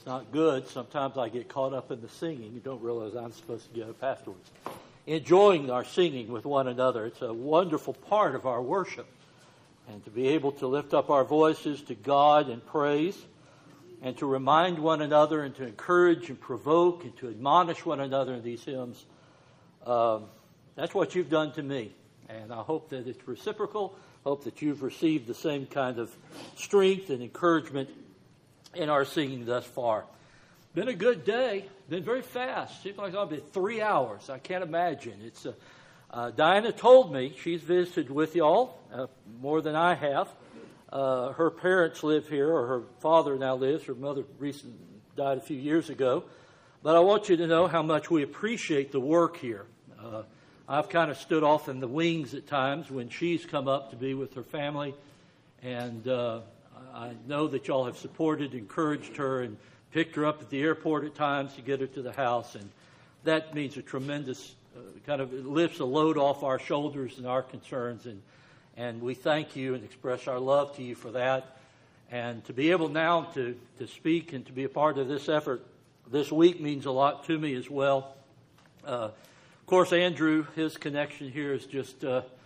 It's not good. Sometimes I get caught up in the singing. You don't realize I'm supposed to get up afterwards. Enjoying our singing with one another. It's a wonderful part of our worship. And to be able to lift up our voices to God in praise, and to remind one another, and to encourage and provoke and to admonish one another in these hymns, that's what you've done to me. And I hope that it's reciprocal. Hope that you've received the same kind of strength and encouragement in our singing thus far. Been a good day. Been very fast. Seems like it's been 3 hours. I can't imagine. It's Diana told me she's visited with y'all more than I have. Her parents live here, or her father now lives. Her mother recently died a few years ago. But I want you to know how much we appreciate the work here. I've kind of stood off in the wings at times when she's come up to be with her family. And I know that y'all have supported, encouraged her, and picked her up at the airport at times to get her to the house. And that means a tremendous it lifts a load off our shoulders and our concerns. And we thank you and express our love to you for that. And to be able now to speak and to be a part of this effort this week means a lot to me as well. Of course, Andrew, his connection here is just,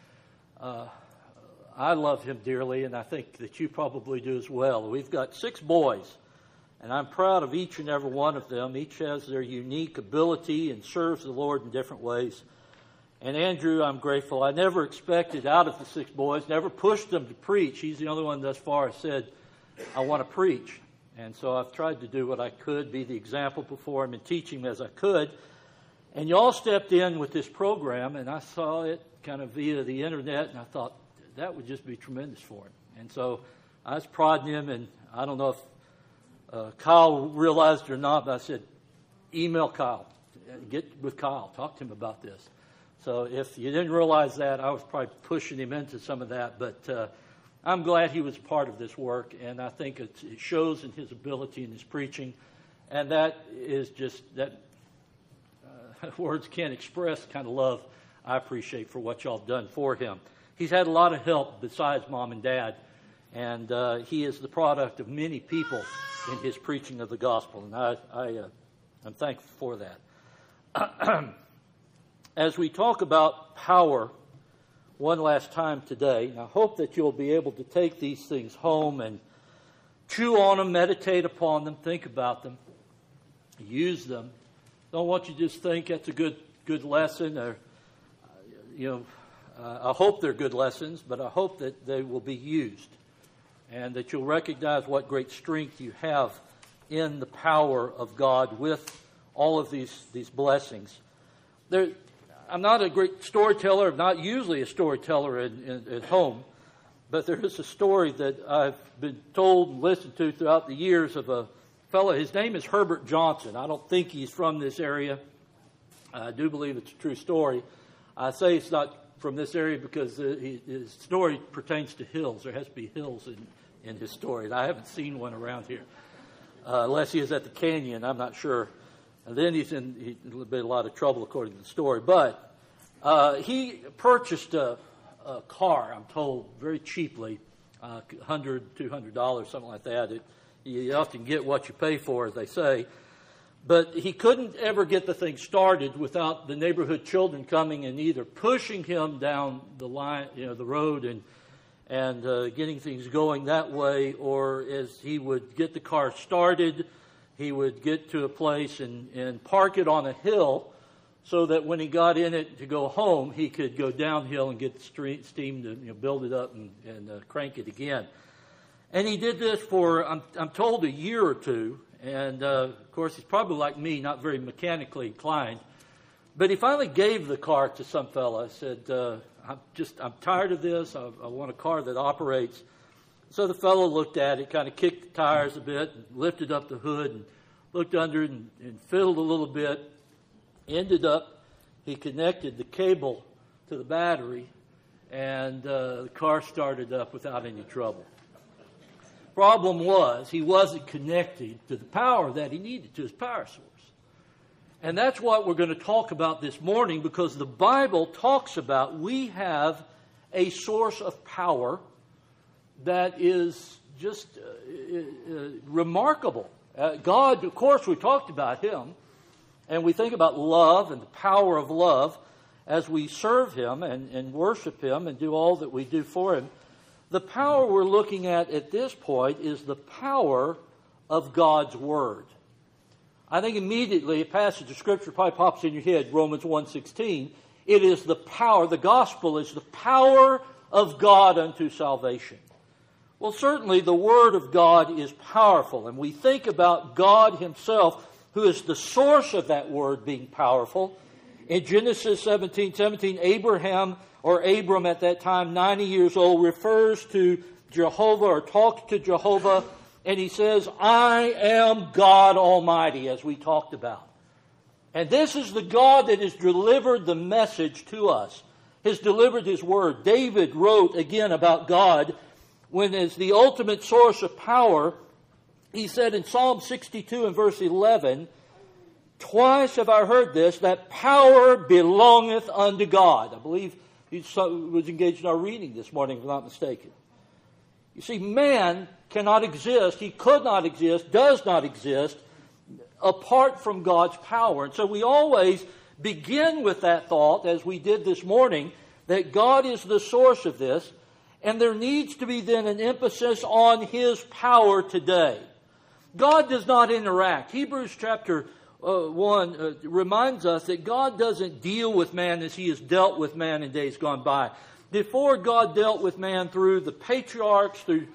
I love him dearly, and I think that you probably do as well. We've got 6 boys, and I'm proud of each and every one of them. Each has their unique ability and serves the Lord in different ways. And Andrew, I'm grateful. I never expected out of the 6 boys, never pushed them to preach. He's the only one thus far who said, I want to preach. And so I've tried to do what I could, be the example before him and teach him as I could. And y'all stepped in with this program, and I saw it kind of via the internet, and I thought that would just be tremendous for him. And so I was prodding him, and I don't know if Kyle realized it or not, but I said, email Kyle. Get with Kyle. Talk to him about this. So if you didn't realize that, I was probably pushing him into some of that. But I'm glad he was a part of this work, and I think it shows in his ability in his preaching. And that is just, that words can't express the kind of love I appreciate for what y'all have done for him. He's had a lot of help besides Mom and Dad, and he is the product of many people in his preaching of the gospel, and I'm thankful for that. As we talk about power one last time today, I hope that you'll be able to take these things home and chew on them, meditate upon them, think about them, use them. Don't want you to just think that's a good lesson, or I hope they're good lessons, but I hope that they will be used, and that you'll recognize what great strength you have in the power of God with all of these blessings. I'm not a great storyteller. I'm not usually a storyteller at home, but there is a story that I've been told and listened to throughout the years of a fellow. His name is Herbert Johnson. I don't think he's from this area. I do believe it's a true story. I say it's not from this area because his story pertains to hills. There has to be hills in his story. And I haven't seen one around here, unless he is at the canyon. I'm not sure. And then he's in a lot of trouble according to the story. But he purchased a car, I'm told, very cheaply, $100, $200, something like that. You often get what you pay for, as they say. But he couldn't ever get the thing started without the neighborhood children coming and either pushing him down the line, the road, and getting things going that way, or as he would get the car started, he would get to a place and park it on a hill so that when he got in it to go home, he could go downhill and get the steam to build it up and crank it again. And he did this for, I'm told, a year or two. And, of course, he's probably like me, not very mechanically inclined. But he finally gave the car to some fella. Said, I'm tired of this. I want a car that operates. So the fellow looked at it, kind of kicked the tires a bit, and lifted up the hood and looked under it and fiddled a little bit. Ended up, he connected the cable to the battery, and the car started up without any trouble. Problem was, he wasn't connected to the power that he needed, to his power source. And that's what we're going to talk about this morning, because the Bible talks about we have a source of power that is just remarkable. God, of course, we talked about Him, and we think about love and the power of love as we serve Him and worship Him and do all that we do for Him. The power we're looking at this point is the power of God's Word. I think immediately a passage of Scripture probably pops in your head, Romans 1:16. It is the power, the gospel is the power of God unto salvation. Well, certainly the Word of God is powerful, and we think about God Himself, who is the source of that Word being powerful. In Genesis 17:17, Abraham, or Abram at that time, 90 years old, refers to Jehovah or talks to Jehovah, and he says, I am God Almighty, as we talked about. And this is the God that has delivered the message to us, has delivered His Word. David wrote again about God when as the ultimate source of power. He said in Psalm 62 and verse 11, twice have I heard this, that power belongeth unto God. I believe he was engaged in our reading this morning, if I'm not mistaken. You see, man cannot exist, he could not exist, does not exist, apart from God's power. And so we always begin with that thought, as we did this morning, that God is the source of this, and there needs to be then an emphasis on His power today. God does not interact. Hebrews chapter 1 reminds us that God doesn't deal with man as He has dealt with man in days gone by. Before, God dealt with man through the patriarchs, through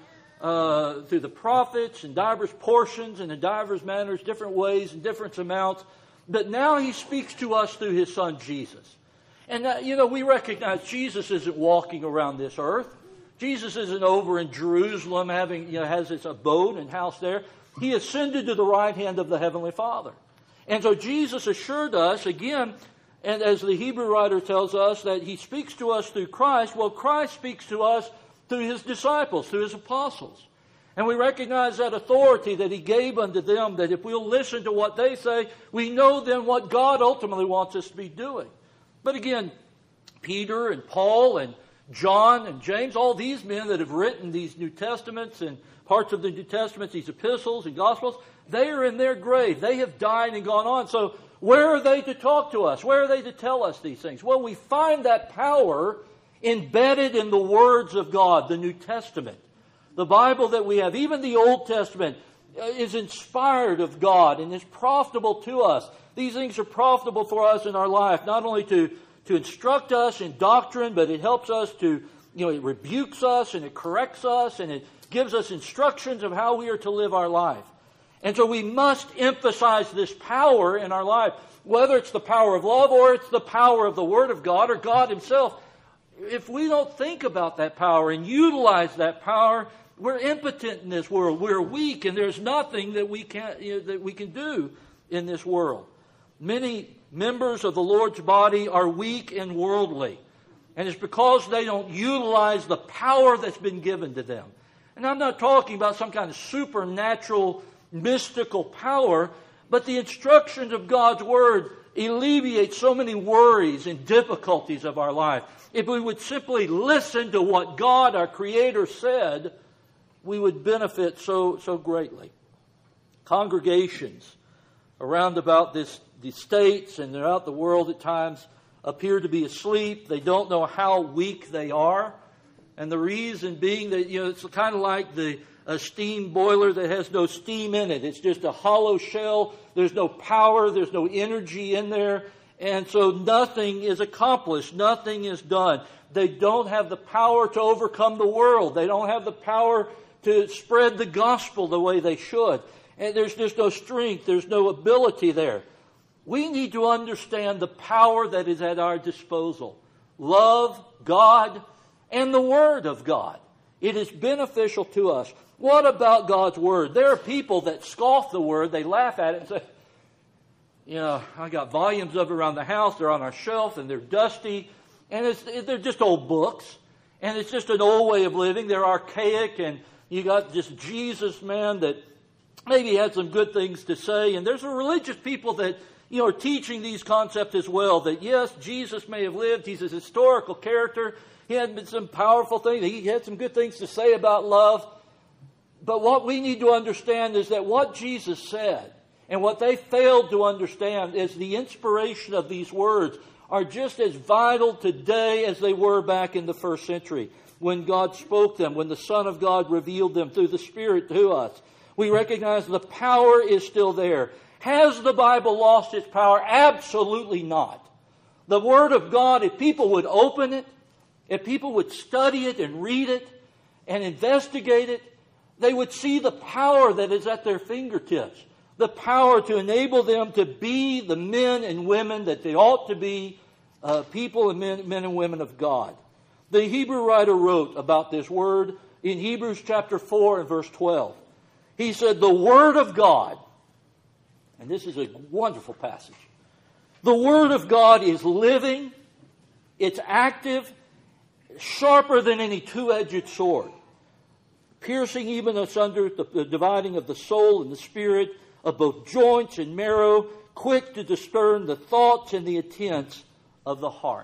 the prophets, in divers portions and in divers manners, different ways and different amounts. But now He speaks to us through His Son Jesus. And, we recognize Jesus isn't walking around this earth. Jesus isn't over in Jerusalem has His abode and house there. He ascended to the right hand of the Heavenly Father. And so Jesus assured us, again, and as the Hebrew writer tells us, that He speaks to us through Christ. Well, Christ speaks to us through His disciples, through His apostles. And we recognize that authority that He gave unto them, that if we'll listen to what they say, we know then what God ultimately wants us to be doing. But again, Peter and Paul and John and James, all these men that have written these New Testaments and parts of the New Testament, these epistles and gospels, they are in their grave. They have died and gone on. So where are they to talk to us? Where are they to tell us these things? Well, we find that power embedded in the words of God, the New Testament. The Bible that we have, even the Old Testament, is inspired of God and is profitable to us. These things are profitable for us in our life, not only to instruct us in doctrine, but it helps us to, it rebukes us and it corrects us and it gives us instructions of how we are to live our life. And so we must emphasize this power in our life, whether it's the power of love or it's the power of the Word of God or God Himself. If we don't think about that power and utilize that power, we're impotent in this world. We're weak, and there's nothing that we can do in this world. Many members of the Lord's body are weak and worldly, and it's because they don't utilize the power that's been given to them. And I'm not talking about some kind of supernatural, mystical power, but the instructions of God's Word alleviate so many worries and difficulties of our life. If we would simply listen to what God, our Creator, said, we would benefit so greatly. Congregations around about the states and throughout the world at times appear to be asleep. They don't know how weak they are. And the reason being that, it's kind of like a steam boiler that has no steam in it. It's just a hollow shell. There's no power. There's no energy in there. And so nothing is accomplished. Nothing is done. They don't have the power to overcome the world. They don't have the power to spread the gospel the way they should. And there's just no strength. There's no ability there. We need to understand the power that is at our disposal. Love, God, and the Word of God. It is beneficial to us. What about God's Word? There are people that scoff the Word. They laugh at it and say, I got volumes of it around the house. They're on our shelf and they're dusty. And they're just old books. And it's just an old way of living. They're archaic. And you got just Jesus, man, that maybe had some good things to say. And there's a religious people that, are teaching these concepts as well. That yes, Jesus may have lived. He's a historical character. He had some powerful things. He had some good things to say about love. But what we need to understand is that what Jesus said and what they failed to understand is the inspiration of these words are just as vital today as they were back in the first century when God spoke them, when the Son of God revealed them through the Spirit to us. We recognize the power is still there. Has the Bible lost its power? Absolutely not. The Word of God, if people would open it, if people would study it and read it and investigate it, they would see the power that is at their fingertips. The power to enable them to be the men and women that they ought to be, people and men and women of God. The Hebrew writer wrote about this word in Hebrews chapter 4 and verse 12. He said, the Word of God, and this is a wonderful passage, the Word of God is living, it's active, sharper than any two-edged sword, piercing even asunder the dividing of the soul and the spirit, of both joints and marrow, quick to discern the thoughts and the intents of the heart.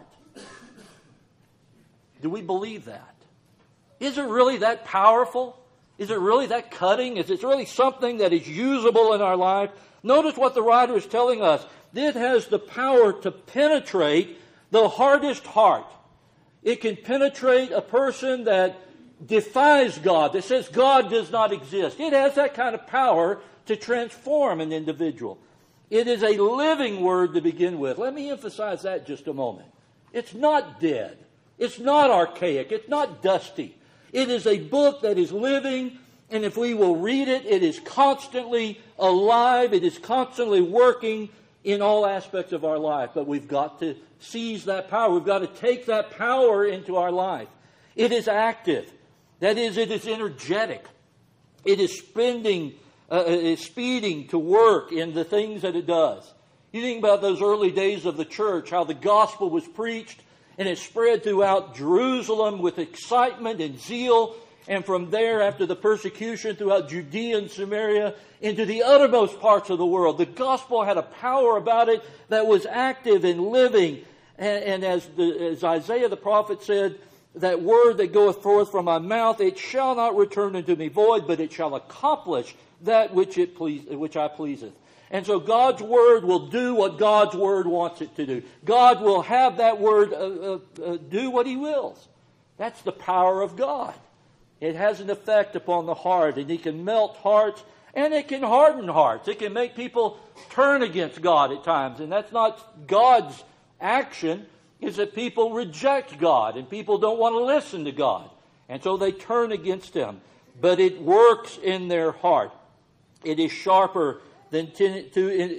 Do we believe that? Is it really that powerful? Is it really that cutting? Is it really something that is usable in our life? Notice what the writer is telling us. It has the power to penetrate the hardest heart. It can penetrate a person that defies God, that says God does not exist. It has that kind of power to transform an individual. It is a living word to begin with. Let me emphasize that just a moment. It's not dead. It's not archaic. It's not dusty. It is a book that is living, and if we will read it, it is constantly alive. It is constantly working in all aspects of our life. But we've got to seize that power. We've got to take that power into our life. It is active. That is, it is energetic. It is speeding to work in the things that it does. You think about those early days of the church, how the gospel was preached, and it spread throughout Jerusalem with excitement and zeal, and from there, after the persecution, throughout Judea and Samaria, into the uttermost parts of the world. The gospel had a power about it that was active and living. And as Isaiah the prophet said, that word that goeth forth from my mouth, it shall not return unto me void, but it shall accomplish that which I pleaseth. And so God's Word will do what God's Word wants it to do. God will have that Word do what He wills. That's the power of God. It has an effect upon the heart, and it can melt hearts, and it can harden hearts. It can make people turn against God at times, and that's not God's action. Is that people reject God, and people don't want to listen to God, and so they turn against Him. But it works in their heart. It is sharper than any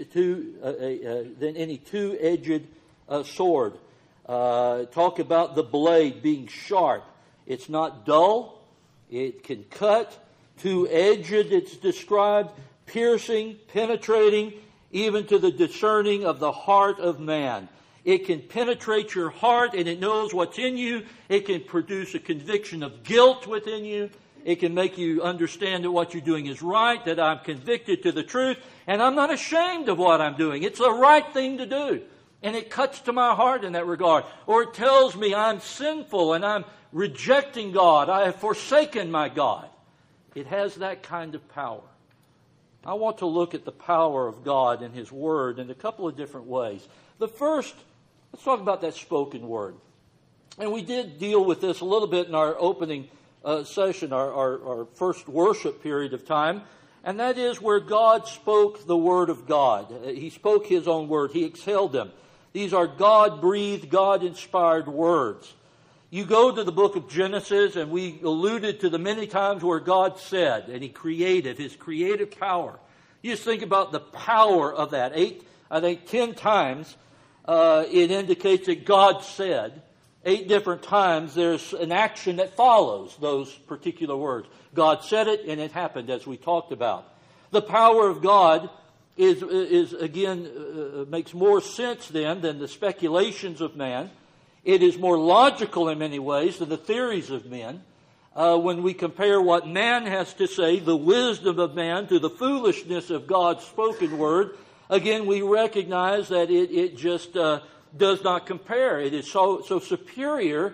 two-edged sword. Talk about the blade being sharp. It's not dull. It can cut. Two-edged, it's described. Piercing, penetrating, even to the discerning of the heart of man. It can penetrate your heart, and it knows what's in you. It can produce a conviction of guilt within you. It can make you understand that what you're doing is right, that I'm convicted to the truth, and I'm not ashamed of what I'm doing. It's the right thing to do. And it cuts to my heart in that regard. Or it tells me I'm sinful and I'm rejecting God. I have forsaken my God. It has that kind of power. I want to look at the power of God and His Word in a couple of different ways. The first, let's talk about that spoken word. And we did deal with this a little bit in our opening session, our first worship period of time. And that is where God spoke the Word of God. He spoke His own Word. He exhaled them. These are God-breathed, God-inspired words. You go to the book of Genesis, and we alluded to the many times where God said, and He created, His creative power. You just think about the power of that. 10 times it indicates that God said. 8 different times there's an action that follows those particular words. God said it, and it happened, as we talked about. The power of God is again, makes more sense then than the speculations of man. It is more logical in many ways than the theories of men. When we compare what man has to say, the wisdom of man, to the foolishness of God's spoken word, again, we recognize that it just does not compare. It is so superior to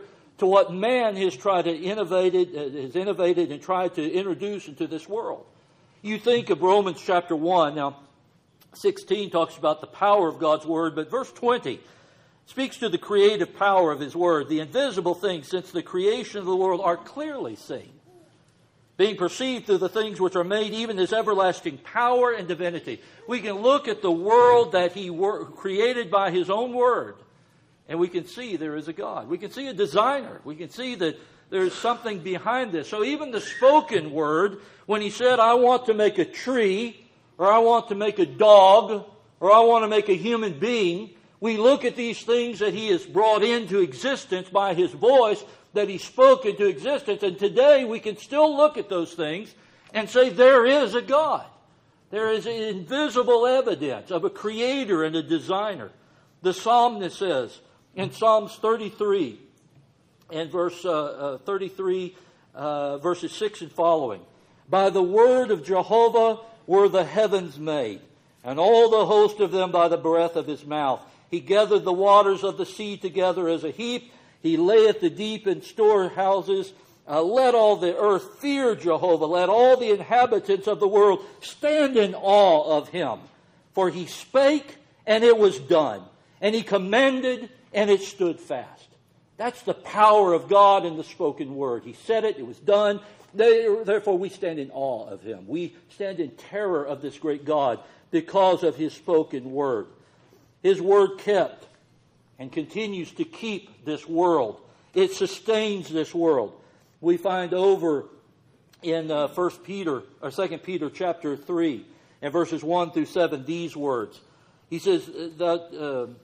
to what man has innovated and tried to introduce into this world. You think of Romans chapter 1. Now, 16 talks about the power of God's Word, but verse 20 speaks to the creative power of His Word. The invisible things since the creation of the world are clearly seen, being perceived through the things which are made, even His everlasting power and divinity. We can look at the world that He created by His own Word, and we can see there is a God. We can see a designer. We can see that there's something behind this. So even the spoken Word, when He said, I want to make a tree, or I want to make a dog, or I want to make a human being, we look at these things that He has brought into existence by His voice, that He spoke into existence. And today we can still look at those things and say there is a God. There is invisible evidence of a creator and a designer. The psalmist says in Psalms 33 and verse 33, verses 6 and following, by the word of Jehovah were the heavens made, and all the host of them by the breath of His mouth. He gathered the waters of the sea together as a heap. He layeth the deep in storehouses. Let all the earth fear Jehovah. Let all the inhabitants of the world stand in awe of Him. For He spake, and it was done. And He commanded, and it stood fast. That's the power of God in the spoken word. He said it, it was done. Therefore we stand in awe of Him. We stand in terror of this great God because of His spoken word. His word kept and continues to keep this world. It sustains this world. We find over in 2 Peter chapter 3 and verses 1 through 7 these words. He says that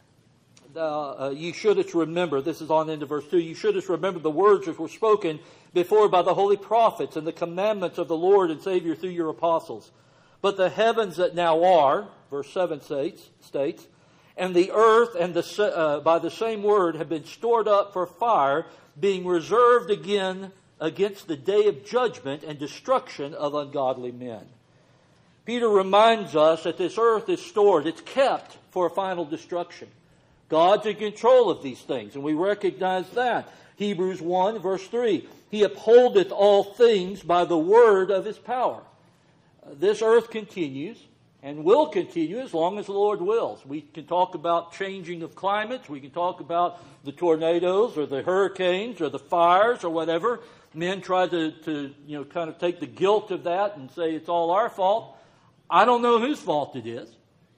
you shouldest remember, this is on into verse 2, you shouldest remember the words which were spoken before by the holy prophets and the commandments of the Lord and Savior through your apostles. But the heavens that now are, verse 7 states, and the earth and by the same word have been stored up for fire, being reserved again against the day of judgment and destruction of ungodly men. Peter reminds us that this earth is stored, it's kept for a final destruction. God's in control of these things, and we recognize that. Hebrews 1, verse 3, He upholdeth all things by the word of His power. This earth continues and will continue as long as the Lord wills. We can talk about changing of climates. We can talk about the tornadoes or the hurricanes or the fires or whatever. Men try to kind of take the guilt of that and say it's all our fault. I don't know whose fault it is.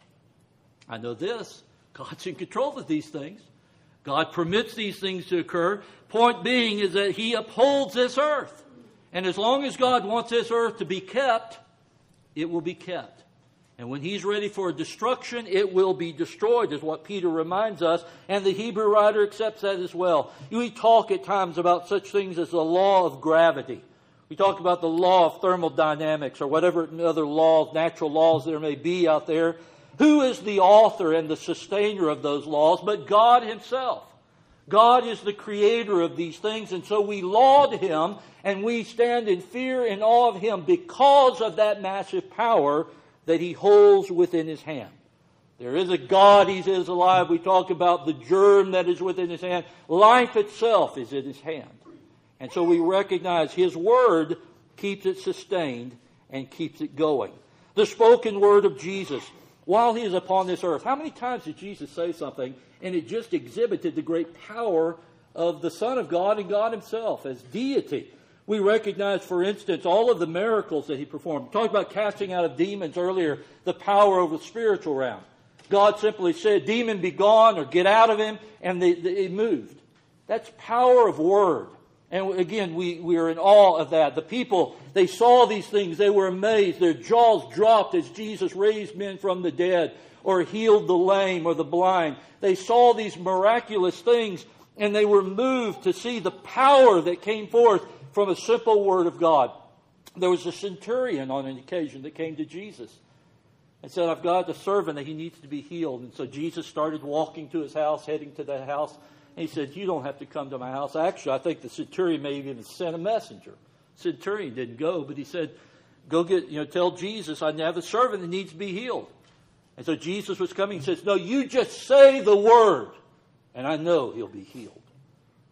I know this. God's in control of these things. God permits these things to occur. Point being is that He upholds this earth. And as long as God wants this earth to be kept, it will be kept. And when He's ready for destruction, it will be destroyed, is what Peter reminds us. And the Hebrew writer accepts that as well. We talk at times about such things as the law of gravity. We talk about the law of thermodynamics or whatever other laws, natural laws there may be out there. Who is the author and the sustainer of those laws but God Himself? God is the creator of these things, and so we laud Him and we stand in fear and awe of Him because of that massive power that He holds within His hand. There is a God, He is alive. We talk about the germ that is within His hand. Life itself is in His hand. And so we recognize His word keeps it sustained and keeps it going. The spoken word of Jesus, while He is upon this earth. How many times did Jesus say something and it just exhibited the great power of the Son of God and God Himself as deity? We recognize, for instance, all of the miracles that He performed. We talked about casting out of demons earlier, the power of the spiritual realm. God simply said, demon be gone, or get out of him, and it moved. That's power of word. And again, we are in awe of that. The people, they saw these things, they were amazed. Their jaws dropped as Jesus raised men from the dead, or healed the lame or the blind. They saw these miraculous things, and they were moved to see the power that came forth from a simple word of God. There was a centurion on an occasion that came to Jesus and said, I've got a servant that he needs to be healed. And so Jesus started walking to his house, heading to that house. And He said, you don't have to come to my house. Actually, I think the centurion may have even sent a messenger. Centurion didn't go, but he said, go tell Jesus I have a servant that needs to be healed. And so Jesus was coming. He says, no, you just say the word, and I know he'll be healed.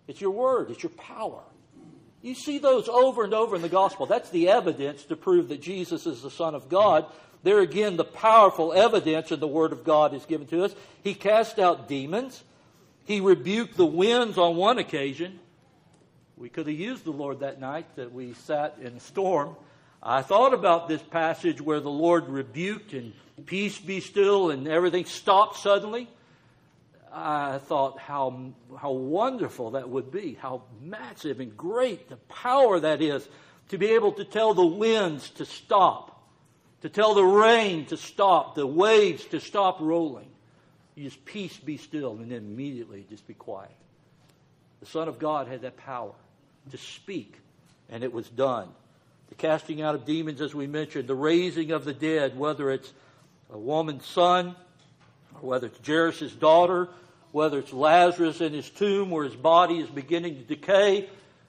It's your word. It's your power. You see those over and over in the gospel. That's the evidence to prove that Jesus is the Son of God. There again, the powerful evidence in the Word of God is given to us. He cast out demons. He rebuked the winds on one occasion. We could have used the Lord that night that we sat in a storm. I thought about this passage where the Lord rebuked and peace be still and everything stopped suddenly. I thought how wonderful that would be, how massive and great the power that is to be able to tell the winds to stop, to tell the rain to stop, the waves to stop rolling. You just peace be still, and then immediately just be quiet. The Son of God had that power to speak, and it was done. The casting out of demons, as we mentioned, the raising of the dead, whether it's a woman's son, or whether it's Jairus' daughter, whether it's Lazarus in his tomb where his body is beginning to decay,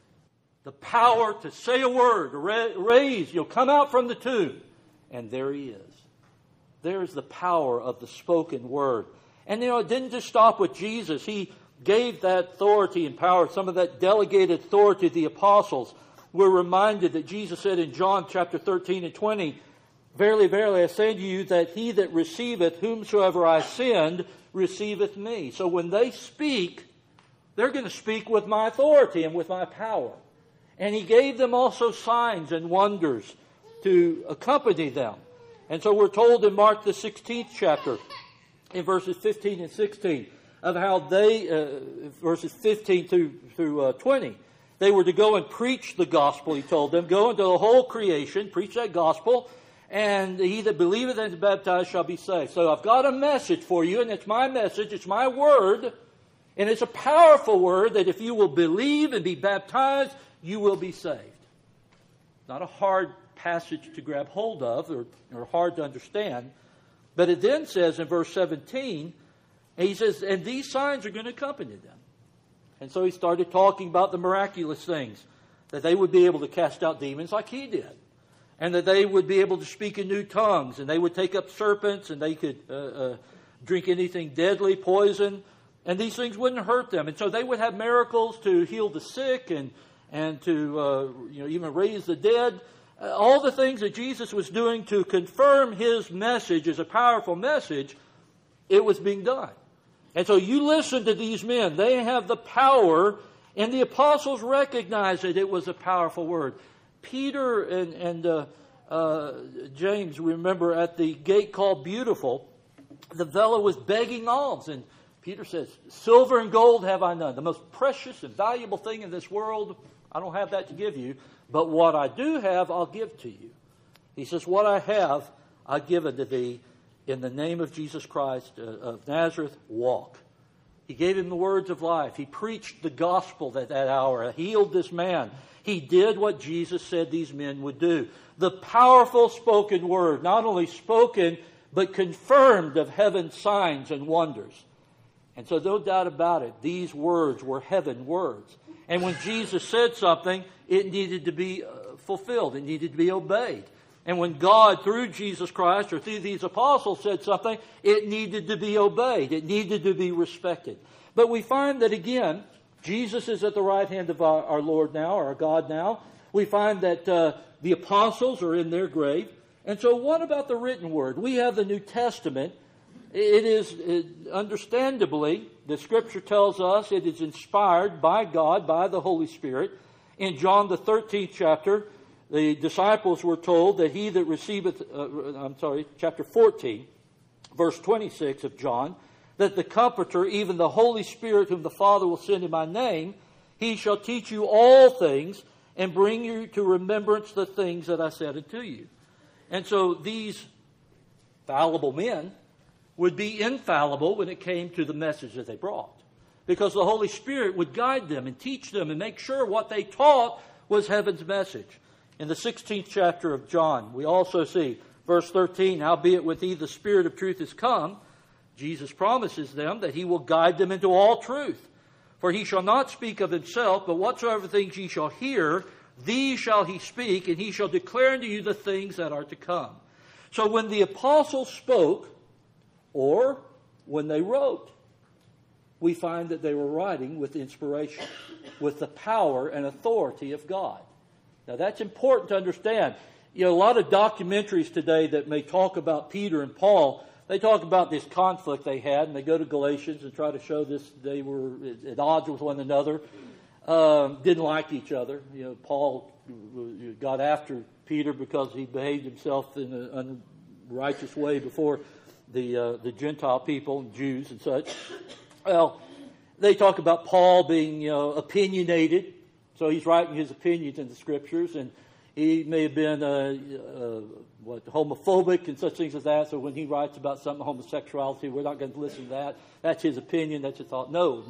the power to say a word, to raise, you'll come out from the tomb, and there he is. There's the power of the spoken word. And it didn't just stop with Jesus. He gave that authority and power, some of that delegated authority to the apostles. We're reminded that Jesus said in John chapter 13 and 20, "Verily, verily, I say to you that he that receiveth whomsoever I send receiveth me." So when they speak, they're going to speak with my authority and with my power. And he gave them also signs and wonders to accompany them. And so we're told in Mark the 16th chapter, in verses 15 and 16, of how they, verses 15 through 20, they were to go and preach the gospel, he told them. Go into the whole creation, preach that gospel, and he that believeth and is baptized shall be saved. So I've got a message for you, and it's my message, it's my word, and it's a powerful word that if you will believe and be baptized, you will be saved. Not a hard passage to grab hold of or hard to understand, but it then says in verse 17, and he says, and these signs are going to accompany them. And so he started talking about the miraculous things, that they would be able to cast out demons like he did, and that they would be able to speak in new tongues, and they would take up serpents, and they could drink anything deadly, poison, and these things wouldn't hurt them. And so they would have miracles to heal the sick and to even raise the dead. All the things that Jesus was doing to confirm his message as a powerful message, it was being done. And so you listen to these men. They have the power, and the apostles recognized that it was a powerful word. Peter and James, remember, at the gate called Beautiful, the fellow was begging alms. And Peter says, "Silver and gold have I none." The most precious and valuable thing in this world, I don't have that to give you. But what I do have, I'll give to you. He says, what I have, I give unto thee. In the name of Jesus Christ of Nazareth, walk. He gave him the words of life. He preached the gospel at that hour. He healed this man. He did what Jesus said these men would do. The powerful spoken word, not only spoken, but confirmed of heaven's signs and wonders. And so no doubt about it, these words were heaven words. And when Jesus said something, it needed to be fulfilled. It needed to be obeyed. And when God, through Jesus Christ or through these apostles, said something, it needed to be obeyed. It needed to be respected. But we find that, again, Jesus is at the right hand of our Lord now, our God now. We find that the apostles are in their grave. And so what about the written word? We have the New Testament. It is, understandably, the Scripture tells us it is inspired by God, by the Holy Spirit. In John the 13th chapter, the disciples were told that he that receiveth, chapter 14, verse 26 of John, that the Comforter, even the Holy Spirit, whom the Father will send in my name, he shall teach you all things and bring you to remembrance the things that I said unto you. And so these fallible men would be infallible when it came to the message that they brought, because the Holy Spirit would guide them and teach them and make sure what they taught was heaven's message. In the 16th chapter of John, we also see, verse 13, howbeit with thee the Spirit of truth is come, Jesus promises them that he will guide them into all truth. For he shall not speak of himself, but whatsoever things ye shall hear, these shall he speak, and he shall declare unto you the things that are to come. So when the apostles spoke, or when they wrote, we find that they were writing with inspiration, with the power and authority of God. Now that's important to understand. A lot of documentaries today that may talk about Peter and Paul, they talk about this conflict they had, and they go to Galatians and try to show this they were at odds with one another, didn't like each other. Paul got after Peter because he behaved himself in an unrighteous way before the Gentile people, Jews and such. Well, they talk about Paul being opinionated, so he's writing his opinions in the Scriptures, and he may have been homophobic and such things as that. So when he writes about something homosexuality, we're not going to listen to that. That's his opinion. That's his thought. No.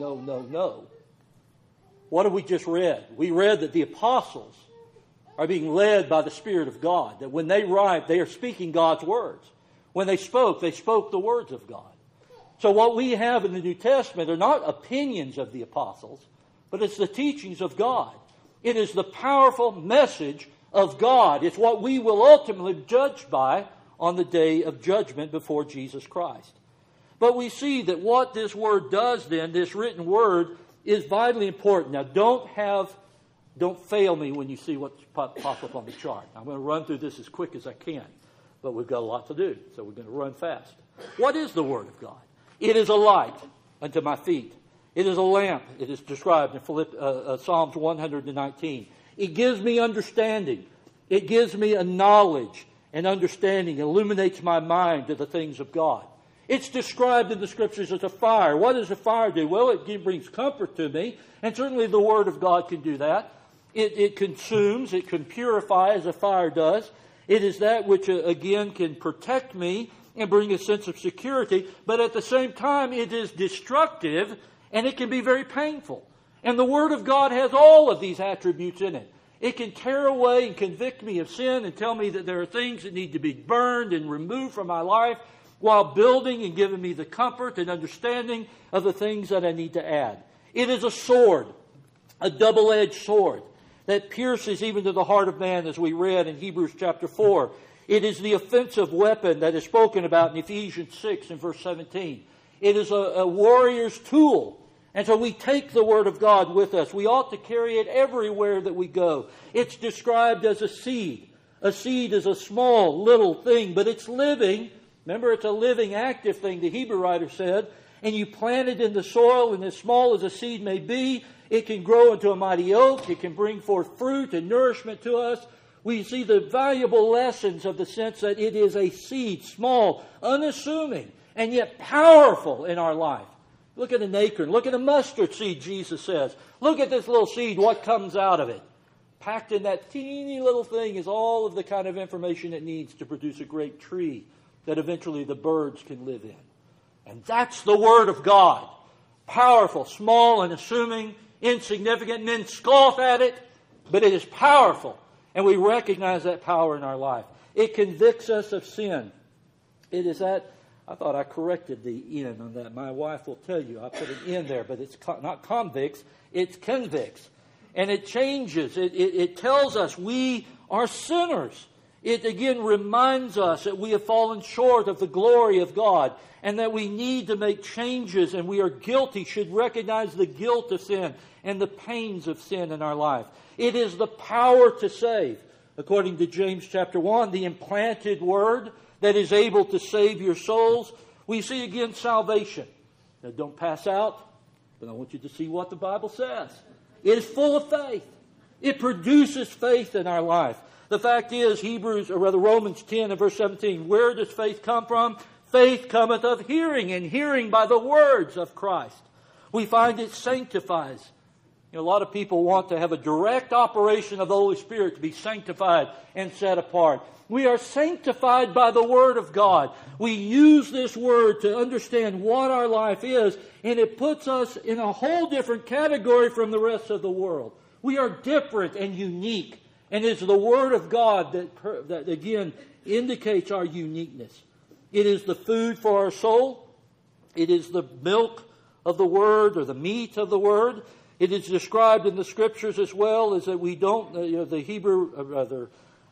What have we just read? We read that the apostles are being led by the Spirit of God. That when they write, they are speaking God's words. When they spoke the words of God. So what we have in the New Testament are not opinions of the apostles, but it's the teachings of God. It is the powerful message of God. It's what we will ultimately be judged by on the day of judgment before Jesus Christ. But we see that what this word does then, this written word, is vitally important. Now don't fail me when you see what pops up on the chart. I'm going to run through this as quick as I can, but we've got a lot to do, so we're going to run fast. What is the Word of God? It is a light unto my feet. It is a lamp. It is described in Psalms 119. It gives me understanding. It gives me a knowledge and understanding. It illuminates my mind to the things of God. It's described in the Scriptures as a fire. What does a fire do? Well, it brings comfort to me, and certainly the Word of God can do that. It consumes, it can purify as a fire does. It is that which, again, can protect me and bring a sense of security, but at the same time it is destructive and it can be very painful. And the Word of God has all of these attributes in it. It can tear away and convict me of sin and tell me that there are things that need to be burned and removed from my life, while building and giving me the comfort and understanding of the things that I need to add. It is a sword, a double-edged sword that pierces even to the heart of man, as we read in Hebrews chapter 4. It is the offensive weapon that is spoken about in Ephesians 6 and verse 17. It is a warrior's tool. And so we take the Word of God with us. We ought to carry it everywhere that we go. It's described as a seed. A seed is a small, little thing, but it's living. Remember, it's a living, active thing, the Hebrew writer said. And you plant it in the soil, and as small as a seed may be, it can grow into a mighty oak. It can bring forth fruit and nourishment to us. We see the valuable lessons of the sense that it is a seed, small, unassuming, and yet powerful in our life. Look at an acorn. Look at a mustard seed, Jesus says. Look at this little seed, what comes out of it. Packed in that teeny little thing is all of the kind of information it needs to produce a great tree that eventually the birds can live in. And that's the Word of God. Powerful, small, and assuming, insignificant. Men scoff at it, but it is powerful. And we recognize that power in our life. It convicts us of sin. It is that, I thought I corrected the N on that. My wife will tell you I put an N there, but it's not convicts, it's convicts. And it changes. It tells us we are sinners. It again reminds us that we have fallen short of the glory of God and that we need to make changes, and we are guilty, should recognize the guilt of sin and the pains of sin in our life. It is the power to save. According to James chapter 1, the implanted Word that is able to save your souls. We see again salvation. Now don't pass out, but I want you to see what the Bible says. It is full of faith. It produces faith in our life. The fact is, Romans 10 and verse 17, where does faith come from? Faith cometh of hearing, and hearing by the words of Christ. We find it sanctifies. A lot of people want to have a direct operation of the Holy Spirit to be sanctified and set apart. We are sanctified by the Word of God. We use this Word to understand what our life is, and it puts us in a whole different category from the rest of the world. We are different and unique. And it's the Word of God that again indicates our uniqueness. It is the food for our soul. It is the milk of the Word, or the meat of the Word. It is described in the Scriptures as well as that we don't, the Hebrew,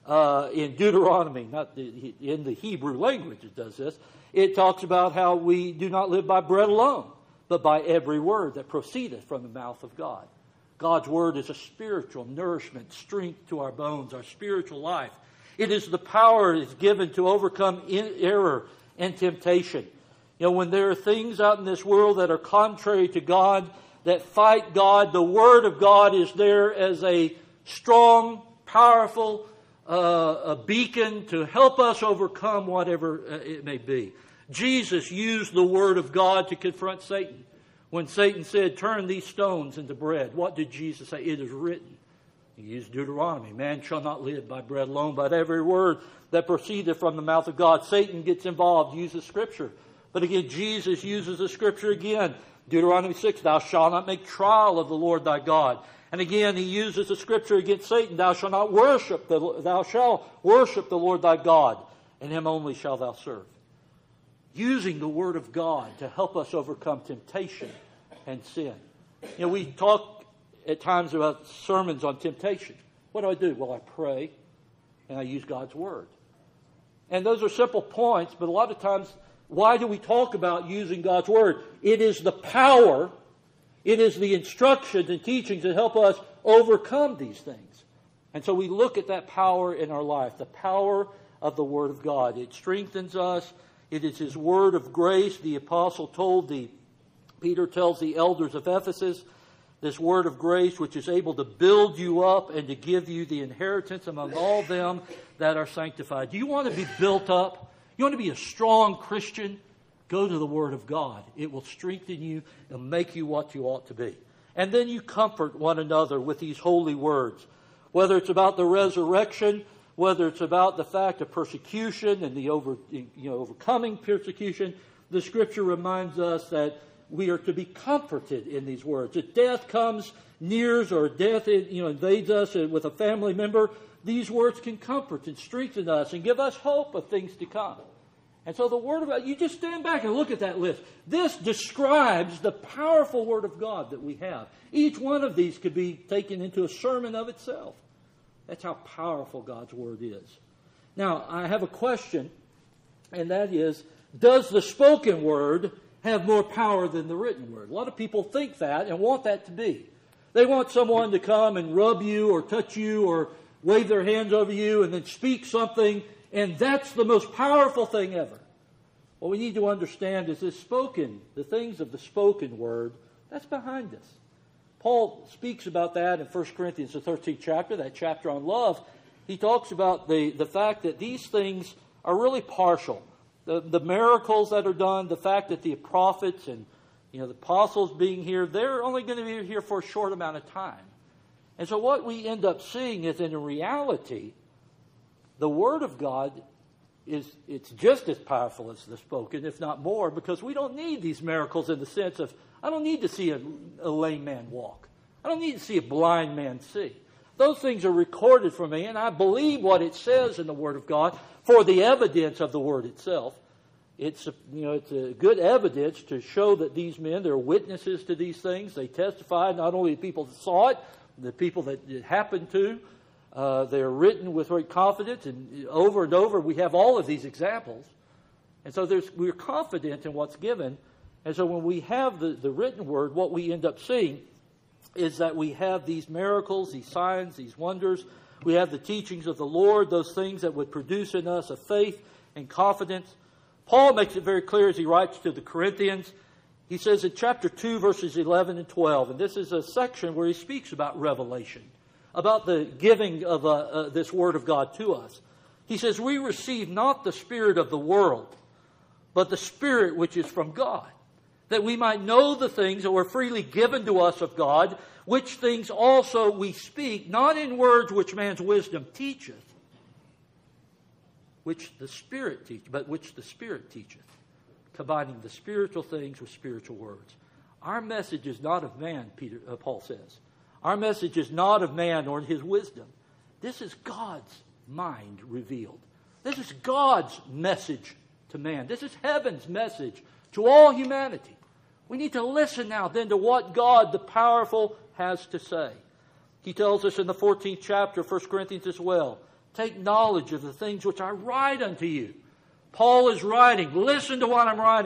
in Deuteronomy, in the Hebrew language it does this. It talks about how we do not live by bread alone, but by every word that proceedeth from the mouth of God. God's word is a spiritual nourishment, strength to our bones, our spiritual life. It is the power that is given to overcome error and temptation. You know, when there are things out in this world that are contrary to God, that fight God, the Word of God is there as a strong, powerful a beacon to help us overcome whatever it may be. Jesus used the Word of God to confront Satan. When Satan said, turn these stones into bread, what did Jesus say? It is written. He used Deuteronomy. Man shall not live by bread alone, but every word that proceedeth from the mouth of God. Satan gets involved, uses Scripture. But again, Jesus uses the Scripture again. Deuteronomy 6, thou shalt not make trial of the Lord thy God. And again, he uses the Scripture against Satan. Thou shalt worship the Lord thy God, and him only shalt thou serve. Using the Word of God to help us overcome temptation and sin. You know, we talk at times about sermons on temptation. What do? Well, I pray and I use God's Word. And those are simple points, but a lot of times, why do we talk about using God's Word? It is the power, it is the instructions and teachings that help us overcome these things. And so we look at that power in our life, the power of the Word of God. It strengthens us. It is His word of grace. The apostle Peter tells the elders of Ephesus, this word of grace which is able to build you up and to give you the inheritance among all them that are sanctified. Do you want to be built up? You want to be a strong Christian? Go to the Word of God. It will strengthen you and make you what you ought to be. And then you comfort one another with these holy words. Whether it's about the resurrection, whether it's about the fact of persecution and the overcoming persecution, the Scripture reminds us that we are to be comforted in these words. If death comes near or death invades us with a family member, these words can comfort and strengthen us and give us hope of things to come. And so the Word of God, you just stand back and look at that list. This describes the powerful Word of God that we have. Each one of these could be taken into a sermon of itself. That's how powerful God's Word is. Now, I have a question, and that is, does the spoken Word have more power than the written Word? A lot of people think that and want that to be. They want someone to come and rub you or touch you or wave their hands over you and then speak something, and that's the most powerful thing ever. What we need to understand is the things of the spoken Word, that's behind us. Paul speaks about that in 1 Corinthians, the 13th chapter, that chapter on love. He talks about the fact that these things are really partial. The miracles that are done, the fact that the prophets and the apostles being here, they're only going to be here for a short amount of time. And so what we end up seeing is, in reality, the Word of God it's just as powerful as the spoken, if not more, because we don't need these miracles in the sense of, I don't need to see a lame man walk. I don't need to see a blind man see. Those things are recorded for me, and I believe what it says in the Word of God for the evidence of the Word itself. It's a good evidence to show that these men, they're witnesses to these things. They testify, not only the people that saw it, the people that it happened to. They're written with great confidence, and over we have all of these examples. And so we're confident in what's given. And so when we have the written Word, what we end up seeing is that we have these miracles, these signs, these wonders. We have the teachings of the Lord, those things that would produce in us a faith and confidence. Paul makes it very clear as he writes to the Corinthians. He says in chapter 2, verses 11 and 12, and this is a section where he speaks about revelation, about the giving of this Word of God to us. He says, we receive not the spirit of the world, but the Spirit which is from God, that we might know the things that were freely given to us of God, which things also we speak, not in words which man's wisdom teacheth, which the Spirit teacheth, combining the spiritual things with spiritual words. Our message is not of man, Paul says. Our message is not of man or his wisdom. This is God's mind revealed. This is God's message to man. This is heaven's message to all humanity. We need to listen now then to what God the powerful has to say. He tells us in the 14th chapter of 1 Corinthians as well, take knowledge of the things which I write unto you. Paul is writing. Listen to what I'm writing.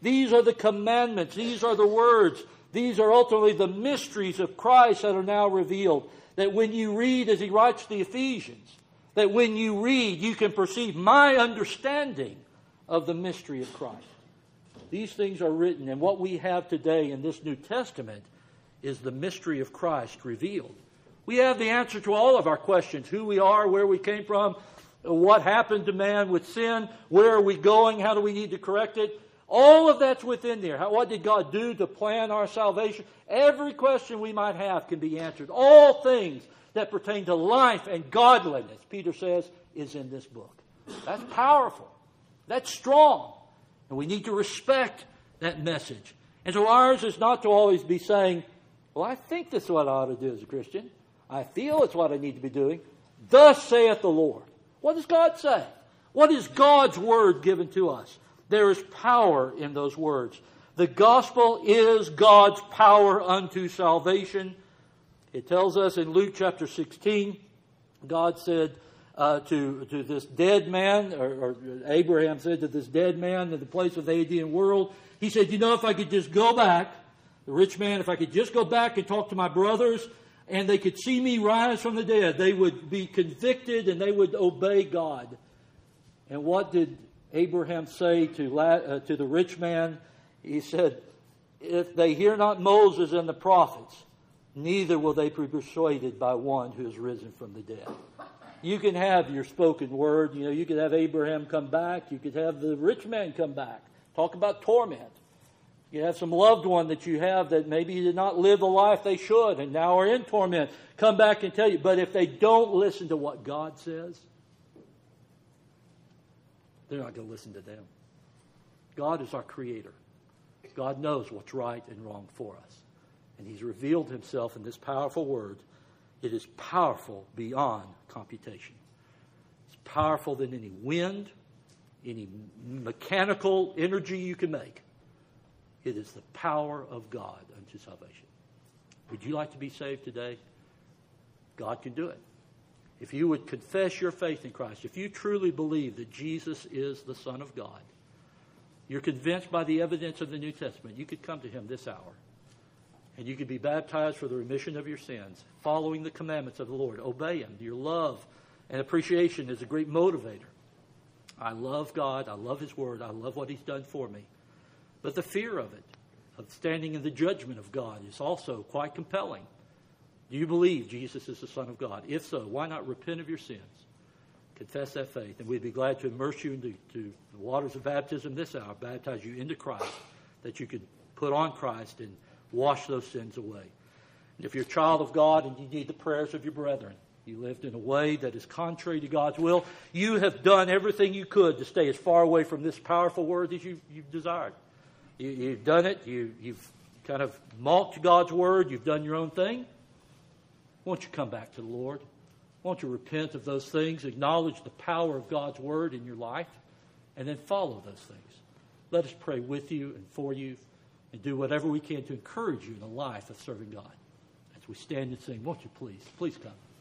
These are the commandments. These are the words. These are ultimately the mysteries of Christ that are now revealed. That when you read, as he writes to the Ephesians, that when you read, you can perceive my understanding of the mystery of Christ. These things are written, and what we have today in this New Testament is the mystery of Christ revealed. We have the answer to all of our questions: who we are, where we came from, what happened to man with sin, where are we going, how do we need to correct it. All of that's within there. What did God do to plan our salvation? Every question we might have can be answered. All things that pertain to life and godliness, Peter says, is in this book. That's powerful. That's strong. And we need to respect that message. And so ours is not to always be saying, well, I think this is what I ought to do as a Christian. I feel it's what I need to be doing. Thus saith the Lord. What does God say? What is God's word given to us? There is power in those words. The gospel is God's power unto salvation. It tells us in Luke chapter 16, God said to this dead man, or Abraham said to this dead man in the place of the Adean world, he said, if I could just go back, the rich man, if I could just go back and talk to my brothers, and they could see me rise from the dead, they would be convicted and they would obey God. And what did Abraham say to the rich man? He said, if they hear not Moses and the prophets, neither will they be persuaded by one who is risen from the dead. You can have your spoken word. You could have Abraham come back. You could have the rich man come back. Talk about torment. You have some loved one that you have that maybe did not live the life they should and now are in torment. Come back and tell you. But if they don't listen to what God says, they're not going to listen to them. God is our creator. God knows what's right and wrong for us. And He's revealed Himself in this powerful word. It is powerful beyond computation. It's powerful than any wind, any mechanical energy you can make. It is the power of God unto salvation. Would you like to be saved today? God can do it. If you would confess your faith in Christ, if you truly believe that Jesus is the Son of God, you're convinced by the evidence of the New Testament, you could come to Him this hour. And you could be baptized for the remission of your sins, following the commandments of the Lord. Obey Him. Your love and appreciation is a great motivator. I love God. I love His Word. I love what He's done for me. But the fear of it, of standing in the judgment of God, is also quite compelling. Do you believe Jesus is the Son of God? If so, why not repent of your sins? Confess that faith. And we'd be glad to immerse you into the waters of baptism this hour, baptize you into Christ, that you could put on Christ and wash those sins away. And if you're a child of God and you need the prayers of your brethren, you lived in a way that is contrary to God's will, you have done everything you could to stay as far away from this powerful word as you've desired. You've done it. You've kind of mocked God's word. You've done your own thing. Won't you come back to the Lord? Won't you repent of those things, acknowledge the power of God's word in your life, and then follow those things? Let us pray with you and for you, and do whatever we can to encourage you in the life of serving God. As we stand and sing, won't you please come.